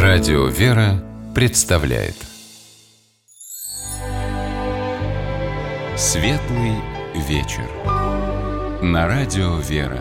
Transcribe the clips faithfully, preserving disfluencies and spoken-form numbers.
Радио «Вера» представляет Светлый вечер на Радио «Вера».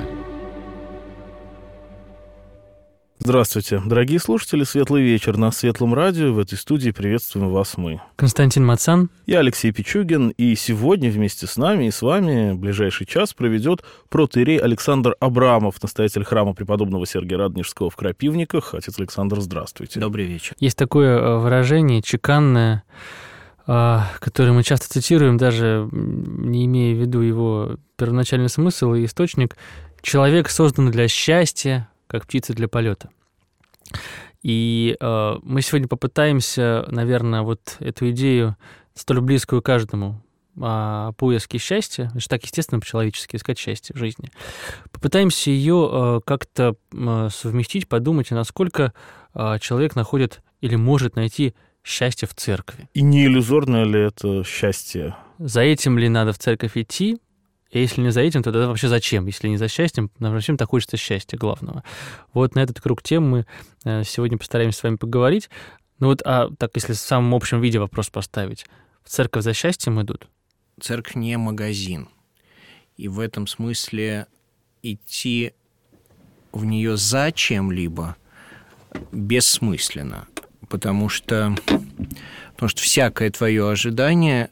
Здравствуйте, дорогие слушатели, светлый вечер на Светлом радио. В этой студии приветствуем вас мы. Константин Мацан. Я Алексей Пичугин, и сегодня вместе с нами и с вами ближайший час проведет протоиерей Александр Абрамов, настоятель храма преподобного Сергия Радонежского в Крапивниках. Отец Александр, здравствуйте. Добрый вечер. Есть такое выражение чеканное, которое мы часто цитируем, даже не имея в виду его первоначальный смысл и источник. «Человек создан для счастья, как птица для полета». И э, мы сегодня попытаемся, наверное, вот эту идею, столь близкую каждому, о поиске счастья, это же так естественно по-человечески искать счастье в жизни, попытаемся ее э, как-то э, совместить, подумать, насколько э, человек находит или может найти счастье в церкви. И не иллюзорное ли это счастье? За этим ли надо в церковь идти? И если не за этим, то тогда вообще зачем? Если не за счастьем, нам зачем так хочется счастья главного? Вот на этот круг тем мы сегодня постараемся с вами поговорить. Ну вот, а так, если в самом общем виде вопрос поставить, в церковь за счастьем идут? Церковь не магазин. И в этом смысле идти в нее за чем-либо бессмысленно. Потому что, потому что всякое твое ожидание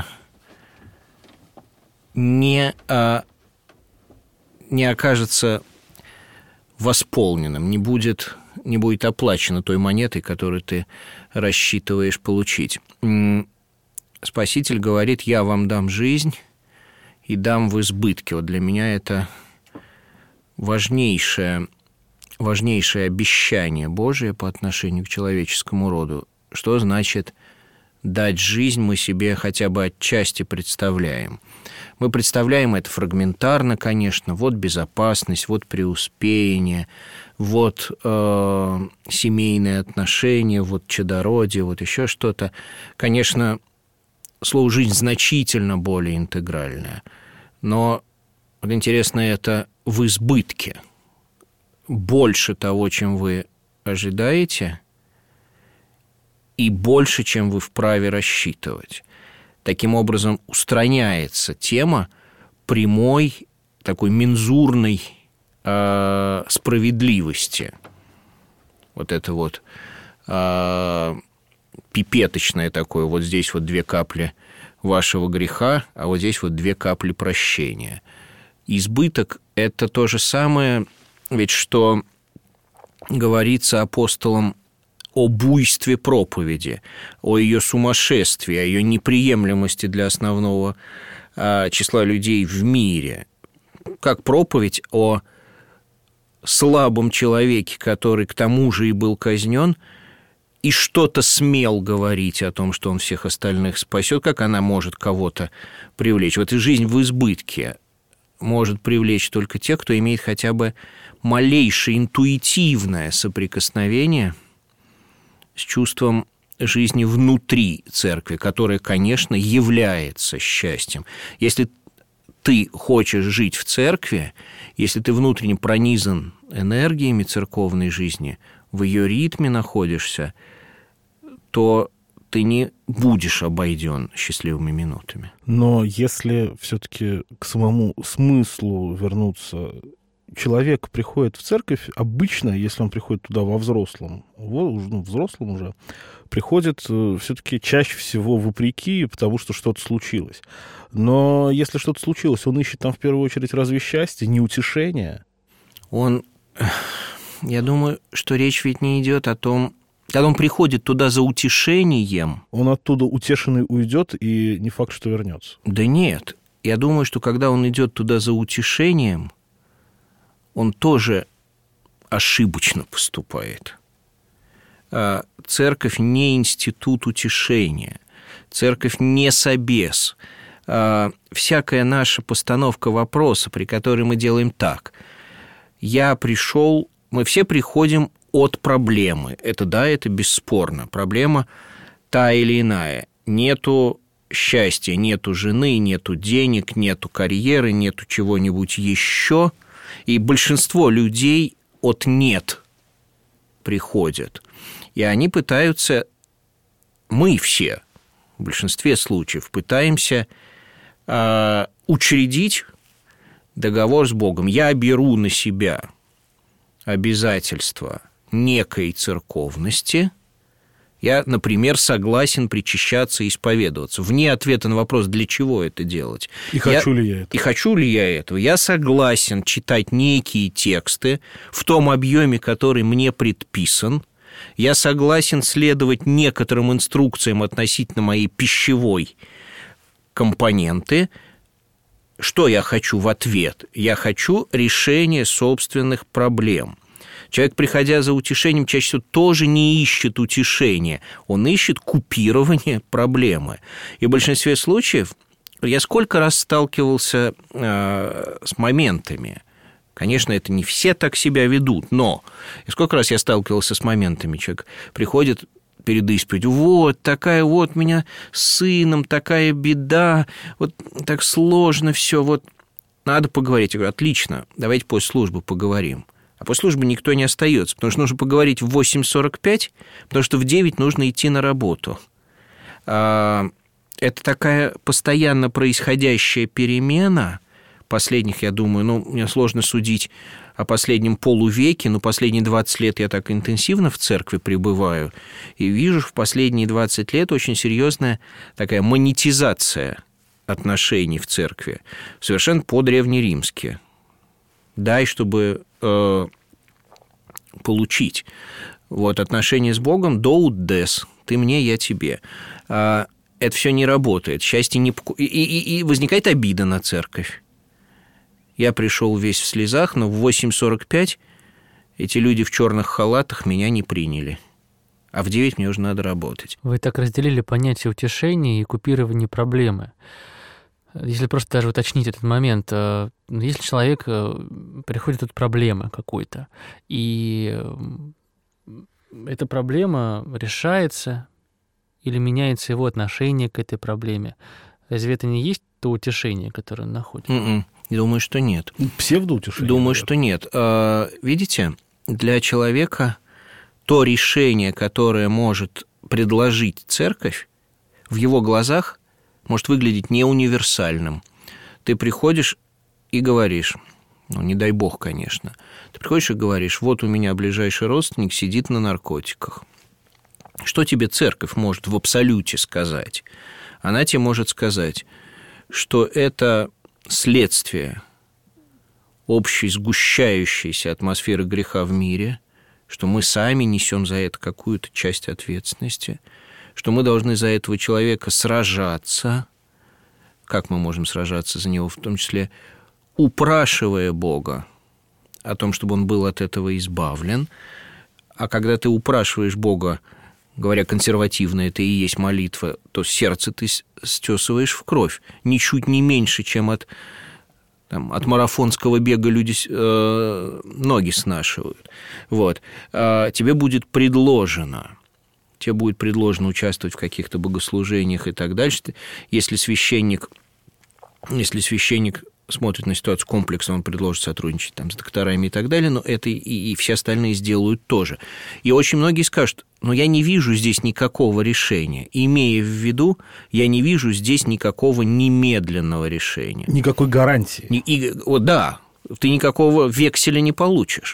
не, а, не окажется восполненным, не будет, не будет оплачено той монетой, которую ты рассчитываешь получить. Спаситель говорит: «Я вам дам жизнь и дам в избытке». Вот для меня это важнейшее, важнейшее обещание Божие по отношению к человеческому роду. Что значит дать жизнь, мы себе хотя бы отчасти представляем. Мы представляем это фрагментарно, конечно. Вот безопасность, вот преуспеяние, вот э, семейные отношения, вот чадородие, вот еще что-то. Конечно, слово «жизнь» значительно более интегральное. Но вот интересно, это в избытке. Больше того, чем вы ожидаете, и больше, чем вы вправе рассчитывать. Таким образом, устраняется тема прямой, такой мензурной э, справедливости. Вот это вот э, пипеточное такое, вот здесь вот две капли вашего греха, а вот здесь вот две капли прощения. Избыток – это то же самое, ведь что говорится апостолом о буйстве проповеди, о ее сумасшествии, о ее неприемлемости для основного а, числа людей в мире. Как проповедь о слабом человеке, который к тому же и был казнен, и что-то смел говорить о том, что он всех остальных спасет, как она может кого-то привлечь. Вот и жизнь в избытке может привлечь только тех, кто имеет хотя бы малейшее интуитивное соприкосновение с чувством жизни внутри церкви, которая, конечно, является счастьем. Если ты хочешь жить в церкви, если ты внутренне пронизан энергиями церковной жизни, в ее ритме находишься, то ты не будешь обойден счастливыми минутами. Но если все-таки к самому смыслу вернуться, человек приходит в церковь, обычно, если он приходит туда во взрослом, ну, взрослым уже, приходит все-таки чаще всего вопреки, потому что что-то случилось. Но если что-то случилось, он ищет там в первую очередь разве счастье, не утешение? Он, я думаю, что речь ведь не идет о том, когда он приходит туда за утешением. Он оттуда утешенный уйдет, и не факт, что вернется. Да нет. Я думаю, что когда он идет туда за утешением, он тоже ошибочно поступает. Церковь не институт утешения. Церковь не собес. Всякая наша постановка вопроса, при которой мы делаем так. Я пришел, мы все приходим от проблемы. Это да, это бесспорно. Проблема та или иная. Нету счастья, нету жены, нету денег, нету карьеры, нету чего-нибудь еще. И большинство людей от «нет» приходят. И они пытаются, мы все, в большинстве случаев, пытаемся э, учредить договор с Богом. Я беру на себя обязательства некой церковности. Я, например, согласен причащаться и исповедоваться. Вне ответа на вопрос, для чего это делать. И хочу ли я этого. И хочу ли я этого. Я согласен читать некие тексты в том объеме, который мне предписан. Я согласен следовать некоторым инструкциям относительно моей пищевой компоненты. Что я хочу в ответ? Я хочу решения собственных проблем. Человек, приходя за утешением, чаще всего тоже не ищет утешения. Он ищет купирование проблемы. И в большинстве случаев я сколько раз сталкивался э, с моментами. Конечно, это не все так себя ведут, но сколько раз я сталкивался с моментами. Человек приходит перед исповедью: вот такая вот у меня с сыном, такая беда, вот так сложно все, вот надо поговорить. Я говорю: отлично, давайте после службы поговорим. А после службы никто не остается, потому что нужно поговорить в восемь сорок пять, потому что в девять нужно идти на работу. Это такая постоянно происходящая перемена последних, я думаю, ну, мне сложно судить о последнем полувеке, но последние двадцать лет я так интенсивно в церкви пребываю, и вижу в последние двадцать лет очень серьезная такая монетизация отношений в церкви, совершенно по-древнеримски. Дай, чтобы э, получить. Вот, отношения с Богом доут дес, ты мне, я тебе. А, это все не работает. Счастье не... И, и, и возникает обида на церковь. Я пришел весь в слезах, но в восемь сорок пять эти люди в черных халатах меня не приняли. А в девять мне уже надо работать. Вы так разделили понятие утешения и купирования проблемы. Если просто даже уточнить этот момент, если человек приходит от проблемы какой-то, и эта проблема решается или меняется его отношение к этой проблеме, разве это не есть то утешение, которое он находит? Mm-mm. Думаю, что нет. Псевдоутешение? Думаю, что нет. Видите, для человека то решение, которое может предложить церковь, в его глазах может выглядеть не универсальным. Ты приходишь и говоришь, ну, не дай бог, конечно, ты приходишь и говоришь: вот у меня ближайший родственник сидит на наркотиках. Что тебе церковь может в абсолюте сказать? Она тебе может сказать, что это следствие общей сгущающейся атмосферы греха в мире, что мы сами несем за это какую-то часть ответственности, что мы должны за этого человека сражаться. Как мы можем сражаться за него? В том числе упрашивая Бога о том, чтобы он был от этого избавлен. А когда ты упрашиваешь Бога, говоря консервативно, это и есть молитва, то сердце ты стесываешь в кровь. Ничуть не меньше, чем от, там, от марафонского бега люди э, ноги снашивают. Вот. А тебе будет предложено... тебе будет предложено участвовать в каких-то богослужениях и так дальше. Если священник, если священник смотрит на ситуацию комплексно, он предложит сотрудничать там с докторами и так далее, но это и, и все остальные сделают тоже. И очень многие скажут: но я не вижу здесь никакого решения. Имея в виду, я не вижу здесь никакого немедленного решения. Никакой гарантии. И, и, вот, да, ты никакого векселя не получишь.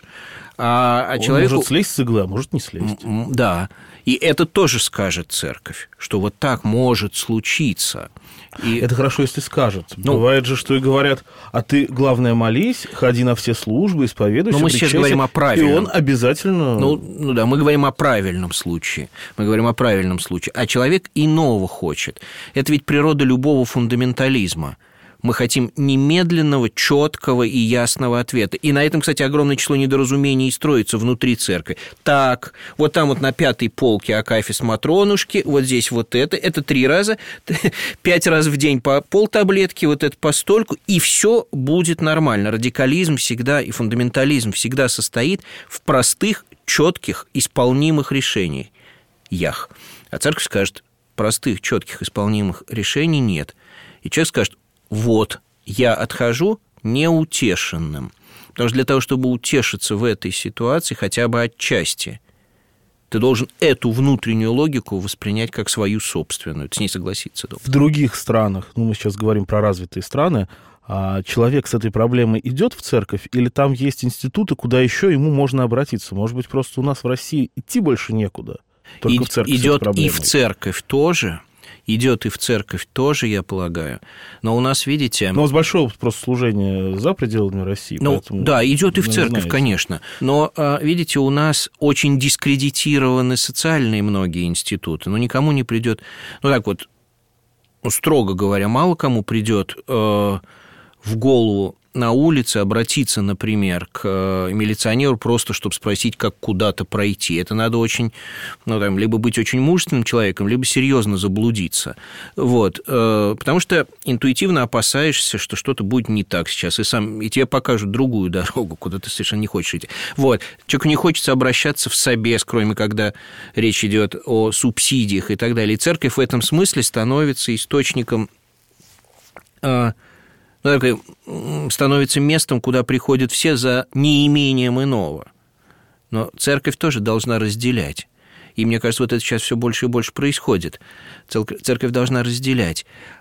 А, а Он человеку... может слезть с иглы, а может не слезть. Да. И это тоже скажет церковь, что вот так может случиться. И... Это хорошо, если скажут. Ну, бывает же, что и говорят: а ты, главное, молись, ходи на все службы, исповедуйся, но мы сейчас говорим о правильном. И он обязательно... Ну, ну да, мы говорим о правильном случае. Мы говорим о правильном случае. А человек иного хочет. Это ведь природа любого фундаментализма. Мы хотим немедленного, четкого и ясного ответа. И на этом, кстати, огромное число недоразумений строится внутри церкви. Так, вот там вот на пятой полке Акафист Матронушки, вот здесь вот это, это три раза, пять раз в день по полтаблетки, вот это по стольку, и все будет нормально. Радикализм всегда и фундаментализм всегда состоит в простых, четких, исполнимых решениях. Ях. А церковь скажет: простых, четких, исполнимых решений нет. И человек скажет: вот, я отхожу неутешенным. Потому что для того, чтобы утешиться в этой ситуации хотя бы отчасти, Ты должен эту внутреннюю логику воспринять как свою собственную. Ты с ней согласиться должен. В других странах, ну, мы сейчас говорим про развитые страны, а человек с этой проблемой идет в церковь, или там есть институты, куда еще ему можно обратиться? Может быть, просто у нас в России идти больше некуда? Только И, в церковь идет и в церковь тоже, идет и в церковь тоже, я полагаю. Но у нас, видите... Но у вас большое просто служение за пределами России. Ну, да, идет и в церковь, знаете. Конечно. Но, видите, у нас очень дискредитированы социальные многие институты. Но никому не придет... Ну, так вот, строго говоря, мало кому придет э, в голову на улице обратиться, например, к милиционеру просто, чтобы спросить, как куда-то пройти. Это надо очень, ну, там, либо быть очень мужественным человеком, либо серьезно заблудиться. Вот. Потому что интуитивно опасаешься, что что-то будет не так сейчас, и, сам, и тебе покажут другую дорогу, куда ты совершенно не хочешь идти. Вот. Человеку не хочется обращаться в собес, кроме когда речь идет о субсидиях и так далее. И церковь в этом смысле становится источником... становится местом, куда приходят все за неимением иного. Но церковь тоже должна разделять. И мне кажется, вот это сейчас все больше и больше происходит. Церковь должна разделять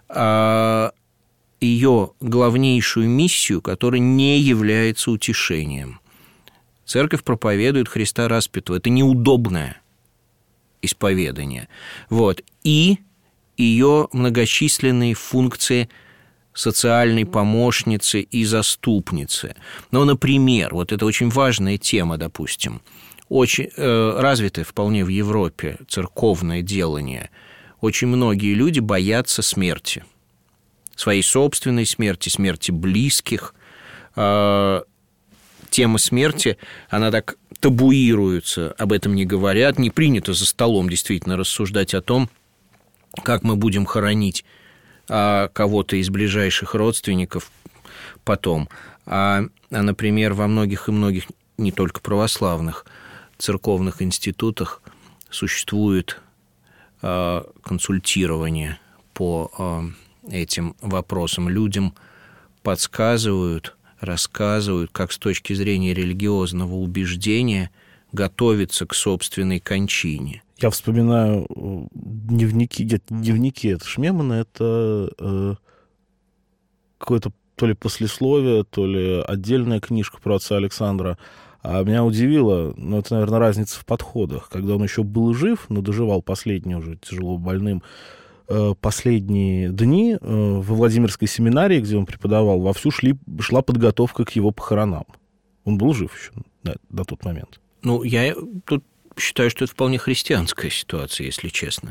ее главнейшую миссию, которая не является утешением. Церковь проповедует Христа распятого. Это неудобное исповедание. Вот. И ее многочисленные функции социальной помощницы и заступницы. Ну, например, вот это очень важная тема, допустим, очень э, развитое вполне в Европе церковное делание. Очень многие люди боятся смерти, своей собственной смерти, смерти близких. Э, тема смерти, она так табуируется, об этом не говорят, не принято за столом действительно рассуждать о том, как мы будем хоронить а кого-то из ближайших родственников потом. А, а, например, во многих и многих, не только православных, церковных институтах существует а, консультирование по а, этим вопросам. Людям подсказывают, рассказывают, как с точки зрения религиозного убеждения готовиться к собственной кончине. Я вспоминаю дневники, нет, дневники, это Шмемана, это э, какое-то то ли послесловие, то ли отдельная книжка про отца Александра. А меня удивило, ну, это, наверное, разница в подходах. Когда он еще был жив, но доживал последние уже тяжело больным, э, последние дни э, во Владимирской семинарии, где он преподавал, вовсю шли, шла подготовка к его похоронам. Он был жив еще на, на тот момент. Ну, я тут считаю, что это вполне христианская ситуация, если честно.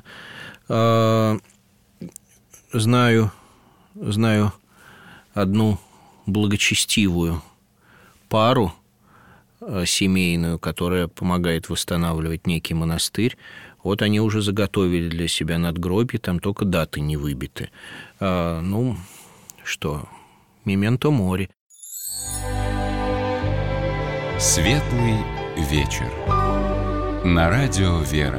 Знаю, знаю одну благочестивую пару семейную, которая помогает восстанавливать некий монастырь. Вот они уже заготовили для себя надгробие, там только даты не выбиты. А, ну, что, мементо мори. Светлый вечер. На радио «Вера».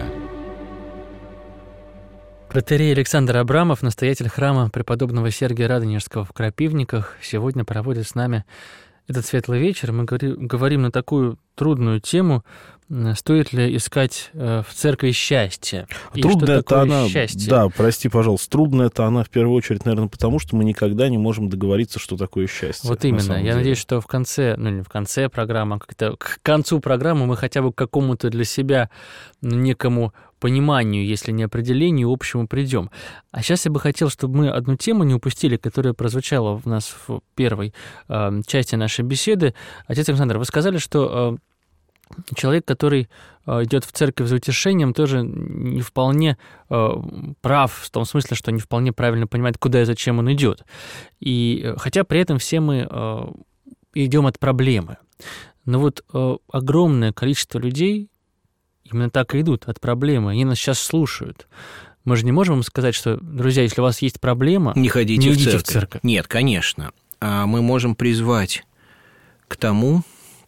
Протоиерей Александр Абрамов, настоятель храма преподобного Сергия Радонежского в Крапивниках, сегодня проводит с нами этот светлый вечер. Мы говорим на такую трудную тему, стоит ли искать в церкви счастье. Трудная это она, счастье? Да, прости, пожалуйста, трудная это она в первую очередь, наверное, потому что мы никогда не можем договориться, что такое счастье. Вот именно. Я деле. надеюсь, что в конце, ну не в конце программы, а как-то к концу программы мы хотя бы к какому-то для себя некому пониманию, если не определению, общему придем. А сейчас я бы хотел, чтобы мы одну тему не упустили, которая прозвучала у нас в первой э, части нашей беседы. Отец Александр, вы сказали, что э, человек, который э, идет в церковь за утешением, тоже не вполне э, прав, в том смысле, что не вполне правильно понимает, куда и зачем он идет. И, э, хотя при этом все мы э, идем от проблемы. Но вот э, огромное количество людей именно так и идут от проблемы. Они нас сейчас слушают. Мы же не можем им сказать, что, друзья, если у вас есть проблема, не ходите не в идите церковь. в церковь. Нет, конечно. А мы можем призвать к тому,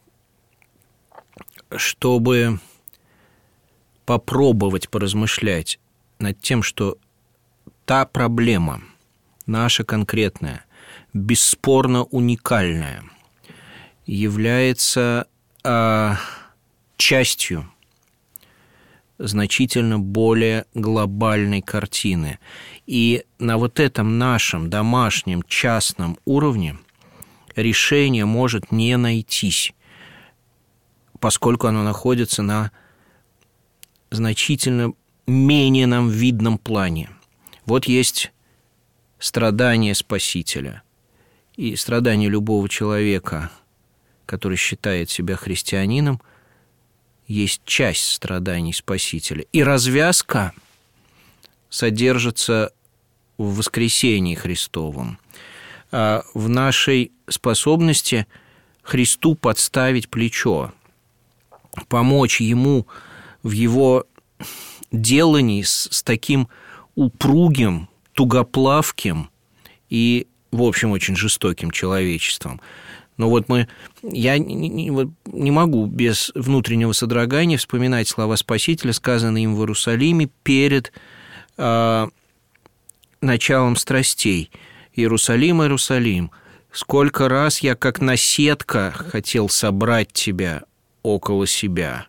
чтобы попробовать поразмышлять над тем, что та проблема, наша конкретная, бесспорно уникальная, является а, частью значительно более глобальной картины. И на вот этом нашем домашнем частном уровне решение может не найтись, поскольку оно находится на значительно менее нам видном плане. Вот есть страдания Спасителя. И страдания любого человека, который считает себя христианином, есть часть страданий Спасителя. И развязка содержится в воскресении Христовом, в нашей способности Христу подставить плечо, помочь Ему в Его делании с, с таким упругим, тугоплавким и, в общем, очень жестоким человечеством. Но вот мы, я не, не, не могу без внутреннего содрогания вспоминать слова Спасителя, сказанные им в Иерусалиме перед э, началом страстей. «Иерусалим, Иерусалим, сколько раз я, как наседка, хотел собрать тебя около себя,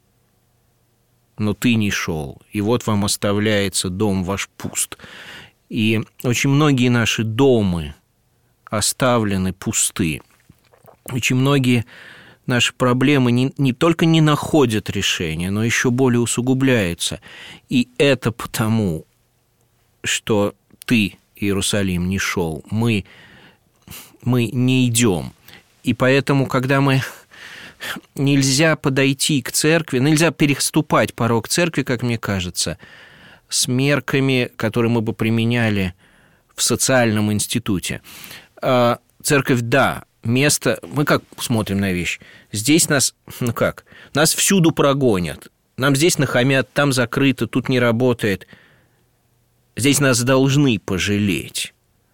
но ты не шел, и вот вам оставляется дом ваш пуст». И очень многие наши дома оставлены пусты. Очень многие наши проблемы не, не только не находят решения, но еще более усугубляются. И это потому, что ты, Иерусалим, не шел, мы, мы не идем. И поэтому, когда мы... Нельзя подойти к церкви, нельзя переступать порог церкви, как мне кажется, с мерками, которые мы бы применяли в социальном институте. Церковь, да, место... Мы как смотрим на вещь? Здесь нас... Ну как? Нас всюду прогонят. Нам здесь нахамят, там закрыто, тут не работает. Здесь нас должны пожалеть.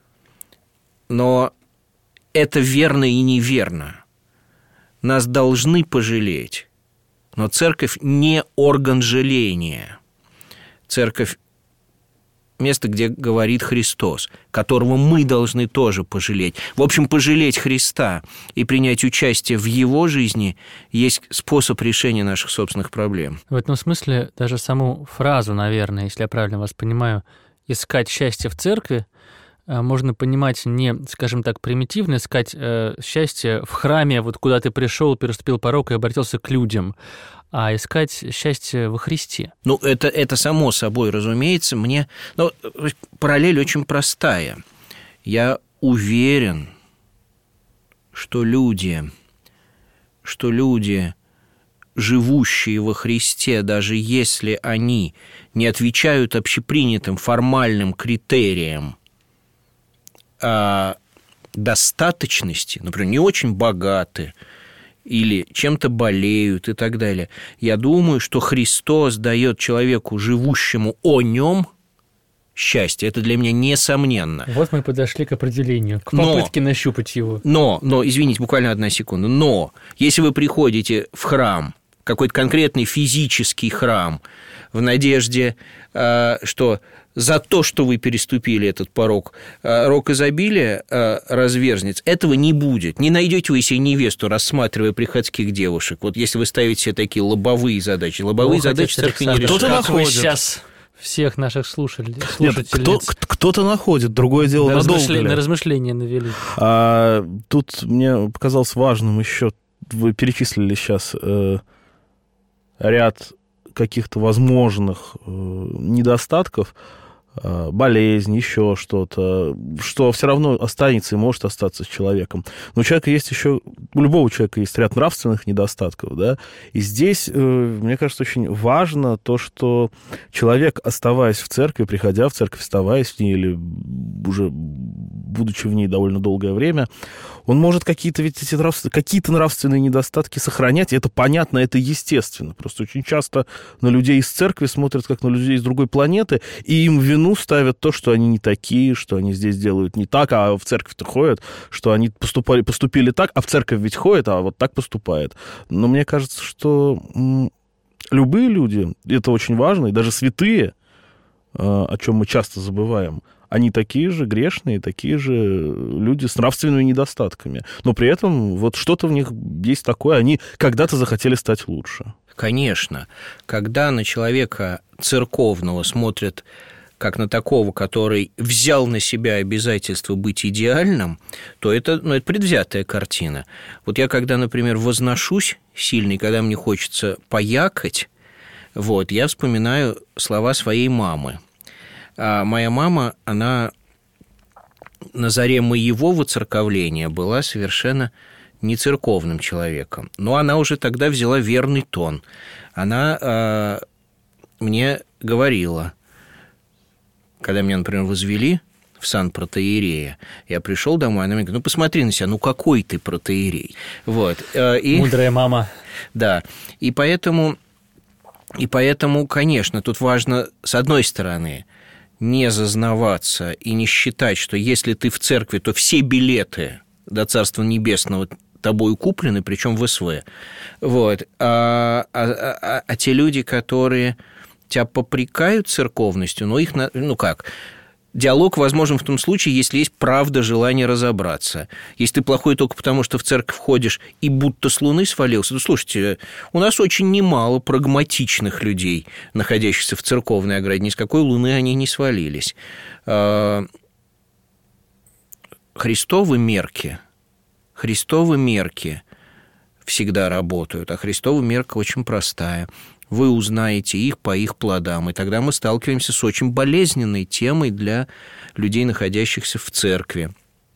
Но это верно и неверно. Нас должны пожалеть. Но церковь не орган жаления. Церковь – место, где говорит Христос, которого мы должны тоже пожалеть. В общем, пожалеть Христа и принять участие в Его жизни есть способ решения наших собственных проблем. В этом смысле даже саму фразу, наверное, если я правильно вас понимаю, «искать счастье в церкви», можно понимать не, скажем так, примитивно, искать э, счастье в храме, вот куда ты пришел, переступил порог и обратился к людям, а искать счастье во Христе. Ну, это, это само собой, разумеется, мне... Ну, параллель очень простая. Я уверен, что люди, что люди, живущие во Христе, даже если они не отвечают общепринятым формальным критериям достаточности, например, не очень богаты или чем-то болеют и так далее. Я думаю, что Христос дает человеку, живущему о нем, счастье. Это для меня несомненно. Вот мы подошли к определению, к попытке но, нащупать его. Но, но, извините, буквально одна секунда, но если вы приходите в храм, какой-то конкретный физический храм, в надежде, что за то, что вы переступили этот порог, рог изобилия разверзнется, этого не будет. Не найдете вы себе невесту, рассматривая приходских девушек. Вот если вы ставите себе такие лобовые задачи. Лобовые Ох, задачи церкви не решают. Кто-то находит. Сейчас всех наших слушателей, Нет, кто, кто-то находит, другое дело, на надолго размышления, ли. На размышления навели. А, тут мне показалось важным еще, вы перечислили сейчас э, ряд каких-то возможных э, недостатков, э, болезнь, еще что-то, что все равно останется и может остаться с человеком. Но у человека есть еще, у любого человека есть ряд нравственных недостатков, да, и здесь, э, мне кажется, очень важно то, что человек, оставаясь в церкви, приходя в церковь, оставаясь в ней или уже будучи в ней довольно долгое время, он может какие-то ведь эти нравственные, какие-то нравственные недостатки сохранять, и это понятно, это естественно. Просто очень часто на людей из церкви смотрят как на людей из другой планеты, и им в вину ставят то, что они не такие, что они здесь делают не так, а в церковь-то ходят, что они поступали, поступили так, а в церковь ведь ходят, а вот так поступает. Но мне кажется, что м- любые люди, это очень важно, и даже святые, э- о чем мы часто забываем, они такие же грешные, такие же люди с нравственными недостатками. Но при этом вот что-то в них есть такое, они когда-то захотели стать лучше. Конечно. Когда на человека церковного смотрят как на такого, который взял на себя обязательство быть идеальным, то это, ну, это предвзятая картина. Вот я, когда, например, возношусь сильно, и когда мне хочется поякать, вот, я вспоминаю слова своей мамы. А моя мама, она на заре моего воцерковления была совершенно не церковным человеком. Но она уже тогда взяла верный тон. Она э, мне говорила, когда меня, например, возвели в сан протоиерея, я пришел домой, она мне говорит: ну, посмотри на себя, ну, какой ты протоиерей. Вот. И, мудрая мама. Да. И поэтому, и поэтому, конечно, тут важно, с одной стороны, не зазнаваться и не считать, что если ты в церкви, то все билеты до Царства Небесного тобой куплены, причем в СВ. Вот. А, а, а, а те люди, которые тебя попрекают церковностью, но их, ну как, диалог возможен в том случае, если есть правда желание разобраться. Если ты плохой только потому, что в церковь ходишь и будто с луны свалился, то, слушайте, у нас очень немало прагматичных людей, находящихся в церковной ограде, ни с какой луны они не свалились. Христовы мерки, Христовы мерки всегда работают, а Христова мерка очень простая. Вы узнаете их по их плодам. И тогда мы сталкиваемся с очень болезненной темой для людей, находящихся в церкви.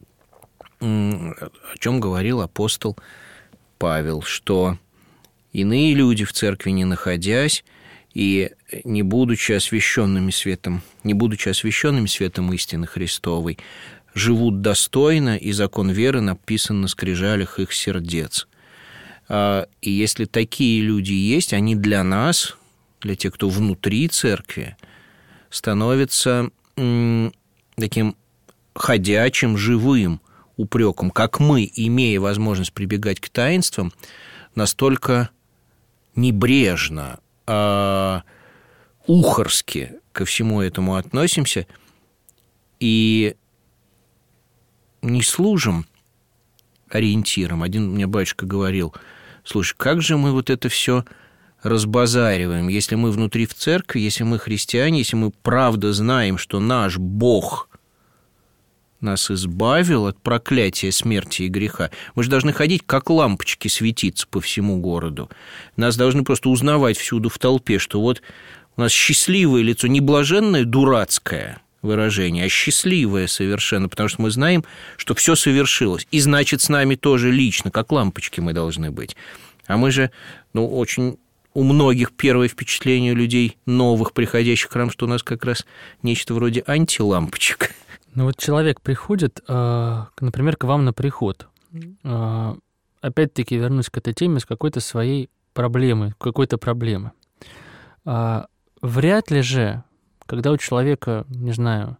О чем говорил апостол Павел, что иные люди в церкви, не находясь и не будучи освященными светом, не будучи освященными светом истины Христовой, живут достойно, и закон веры написан на скрижалях их сердец. И если такие люди есть, они для нас, для тех, кто внутри церкви, становятся таким ходячим, живым упреком, как мы, имея возможность прибегать к таинствам, настолько небрежно, а ухарски ко всему этому относимся и не служим ориентиром. Один мне батюшка говорил: слушай, как же мы вот это все разбазариваем, если мы внутри в церкви, если мы христиане, если мы правда знаем, что наш Бог нас избавил от проклятия, смерти и греха. Мы же должны ходить, как лампочки, светиться по всему городу. Нас должны просто узнавать всюду в толпе, что вот у нас счастливое лицо, не блаженное, дурацкое выражение, а счастливое совершенно, потому что мы знаем, что все совершилось. И значит, с нами тоже лично, как лампочки мы должны быть. А мы же, ну, очень у многих первое впечатление людей, новых, приходящих в храм, что у нас как раз нечто вроде антилампочек. Ну вот человек приходит, например, к вам на приход. Опять-таки вернусь к этой теме с какой-то своей проблемой, какой-то проблемы. Вряд ли же, когда у человека, не знаю,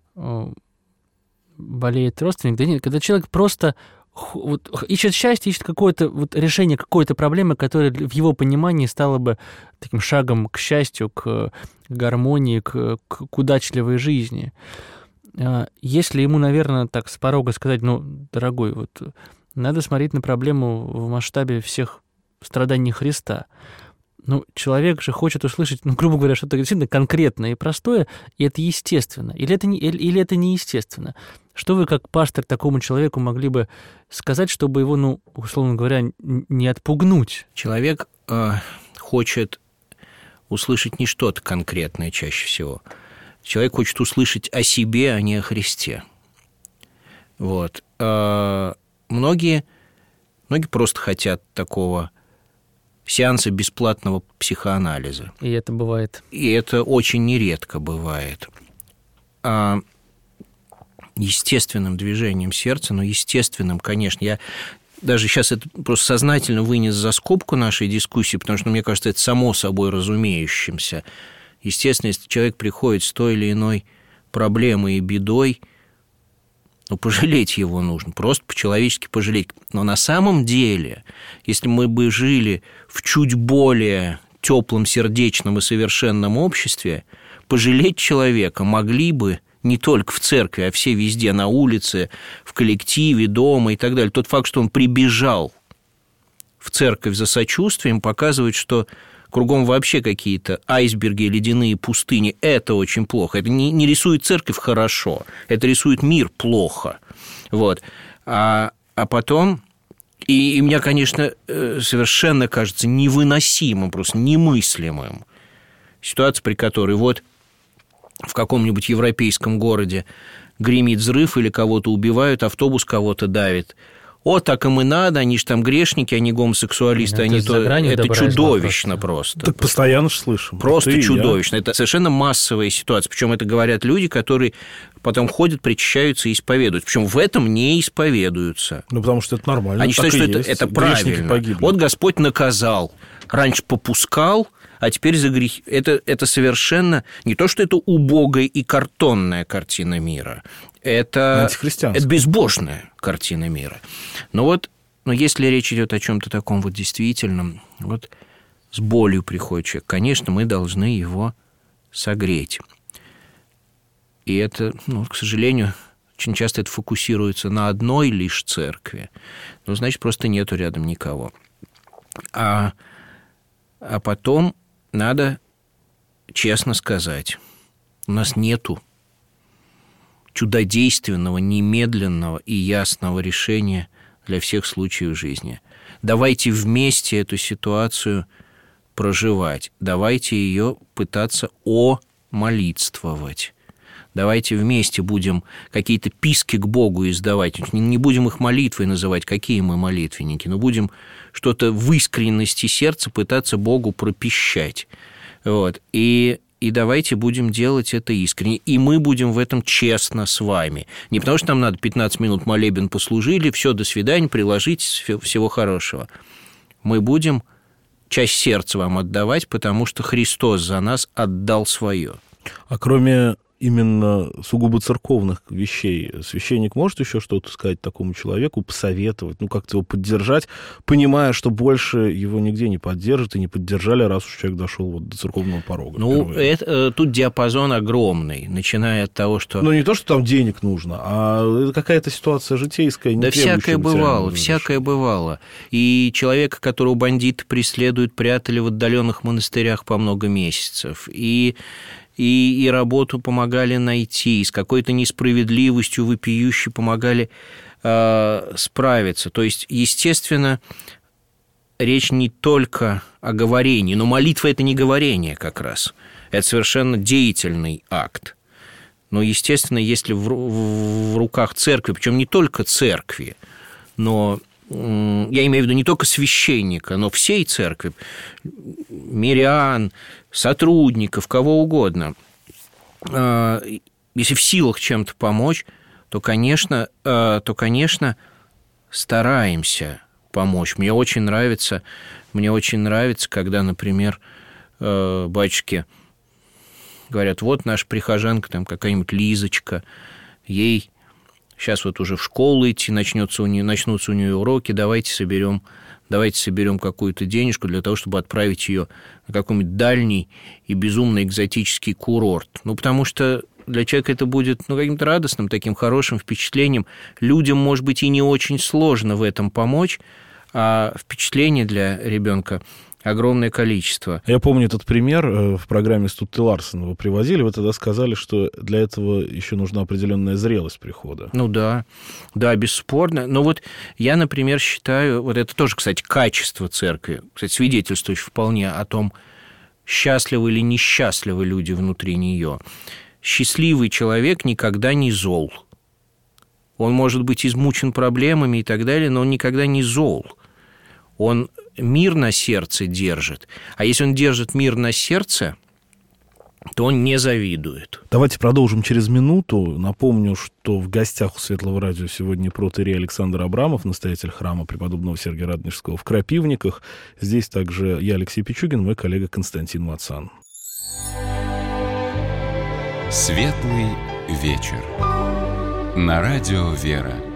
болеет родственник, да нет, когда человек просто вот, ищет счастье, ищет какое-то вот решение какой-то проблемы, которая в его понимании стала бы таким шагом к счастью, к гармонии, к, к удачливой жизни. Если ему, наверное, так с порога сказать: ну, дорогой, вот надо смотреть на проблему в масштабе всех страданий Христа. Ну, человек же хочет услышать, ну, грубо говоря, что-то действительно конкретное и простое, и это естественно. Или это, не, или это неестественно? Что вы, как пастор, такому человеку могли бы сказать, чтобы его, ну, условно говоря, не отпугнуть? Человек э, хочет услышать не что-то конкретное чаще всего. Человек хочет услышать о себе, а не о Христе. Вот. Э, многие, многие просто хотят такого сеанса бесплатного психоанализа. И это бывает. И это очень нередко бывает. А естественным движением сердца, ну, естественным, конечно, я даже сейчас это просто сознательно вынес за скобку нашей дискуссии, потому что, мне кажется, это само собой разумеющимся. Естественно, если человек приходит с той или иной проблемой и бедой, ну, пожалеть его нужно, просто по-человечески пожалеть. Но на самом деле, если мы бы жили в чуть более теплом, сердечном и совершенном обществе, пожалеть человека могли бы не только в церкви, а все везде, на улице, в коллективе, дома и так далее. Тот факт, что он прибежал в церковь за сочувствием, показывает, что кругом вообще какие-то айсберги, ледяные пустыни. Это очень плохо. Это не, не рисует церковь хорошо, это рисует мир плохо. Вот. А, а потом... И, и мне, конечно, совершенно кажется невыносимым, просто немыслимым ситуация, при которой вот в каком-нибудь европейском городе гремит взрыв или кого-то убивают, автобус кого-то давит. О, так им и надо, они же там грешники, они гомосексуалисты, это они то... Это чудовищно просто. просто. Так постоянно же слышим. Просто Ты чудовищно. Это совершенно массовая ситуация. Причем это говорят люди, которые потом ходят, причащаются и исповедуют. Причем в этом не исповедуются. Ну, потому что это нормально. Они считают, что это, это правильно. Вот Господь наказал. Раньше попускал, а теперь за грех. Это, это совершенно не то, что это убогая и картонная картина мира. Это, это безбожная картина мира. Но вот, но если речь идет о чем-то таком вот действительном, вот с болью приходит человек, конечно, мы должны его согреть. И это, ну, к сожалению, очень часто это фокусируется на одной лишь церкви. Ну, значит, просто нету рядом никого. А, а потом надо честно сказать, у нас нету чудодейственного, немедленного и ясного решения для всех случаев жизни. Давайте вместе эту ситуацию проживать. Давайте ее пытаться омолитствовать. Давайте вместе будем какие-то писки к Богу издавать. Не будем их молитвой называть, какие мы молитвенники, но будем что-то в искренности сердца пытаться Богу пропищать. Вот. И И давайте будем делать это искренне. И мы будем в этом честно с вами. Не потому, что нам надо пятнадцать минут молебен послужили, все, до свидания, приложить, всего хорошего. Мы будем часть сердца вам отдавать, потому что Христос за нас отдал свое. А кроме именно сугубо церковных вещей, священник может еще что-то сказать такому человеку, посоветовать, ну, как-то его поддержать, понимая, что больше его нигде не поддержат и не поддержали, раз уж человек дошел вот до церковного порога? Ну, это, тут диапазон огромный, начиная от того, что... Ну, не то, что там денег нужно, а это какая-то ситуация житейская, не да всякое бывало, всякое бывало. И человека, которого бандиты преследуют, прятали в отдаленных монастырях по много месяцев, и... И, и работу помогали найти, и с какой-то несправедливостью вопиющей помогали э, справиться. То есть, естественно, речь не только о говорении, но молитва – это не говорение как раз. Это совершенно деятельный акт. Но, естественно, если в, в, в руках церкви, причем не только церкви, но... Я имею в виду не только священника, но всей церкви, мирян, сотрудников, кого угодно. Если в силах чем-то помочь, то, конечно, то, конечно, стараемся помочь. Мне очень нравится, мне очень нравится, когда, например, батюшки говорят, вот наша прихожанка, там какая-нибудь Лизочка, ей... Сейчас вот уже в школу идти, начнется у нее, начнутся у нее уроки, давайте соберем, давайте соберем какую-то денежку для того, чтобы отправить ее на какой-нибудь дальний и безумно экзотический курорт. Ну, потому что для человека это будет ну, каким-то радостным, таким хорошим впечатлением. Людям, может быть, и не очень сложно в этом помочь, а впечатление для ребенка огромное количество. Я помню этот пример в программе Стутты Ларсен его приводили. Вы тогда сказали, что для этого еще нужна определенная зрелость прихода. Ну да, да, бесспорно. Но вот я, например, считаю, вот это тоже, кстати, качество церкви, кстати, свидетельствующее вполне о том, счастливы или несчастливы люди внутри нее. Счастливый человек никогда не зол. Он может быть измучен проблемами и так далее, но он никогда не зол. Он мир на сердце держит. А если он держит мир на сердце, то он не завидует. Давайте продолжим через минуту. Напомню, что в гостях у Светлого радио сегодня протоиерей Александр Абрамов, настоятель храма преподобного Сергия Радонежского в Крапивниках. Здесь также я, Алексей Пичугин, мой коллега Константин Мацан. Светлый вечер. На радио «Вера».